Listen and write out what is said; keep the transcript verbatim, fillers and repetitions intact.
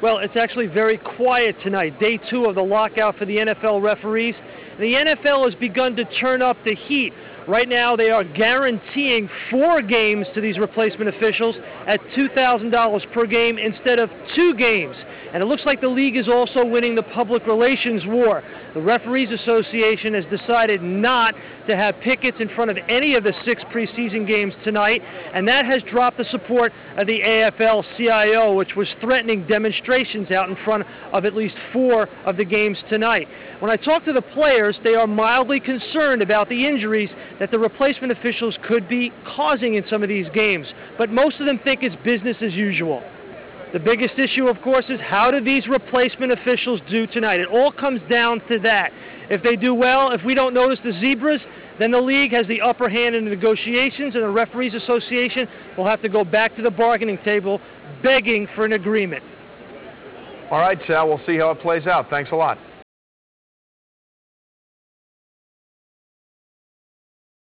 Well, it's actually very quiet tonight, day two of the lockout for the N F L referees. The N F L has begun to turn up the heat. Right now, they are guaranteeing four games to these replacement officials at two thousand dollars per game instead of two games. And it looks like the league is also winning the public relations war. The Referees Association has decided not to have pickets in front of any of the six preseason games tonight, and that has dropped the support of the A F L C I O, which was threatening demonstrations out in front of at least four of the games tonight. When I talk to the players, they are mildly concerned about the injuries that the replacement officials could be causing in some of these games, but most of them think it's business as usual. The biggest issue, of course, is how do these replacement officials do tonight? It all comes down to that. If they do well, if we don't notice the zebras, then the league has the upper hand in the negotiations, and the Referees Association will have to go back to the bargaining table begging for an agreement. All right, Sal, we'll see how it plays out. Thanks a lot.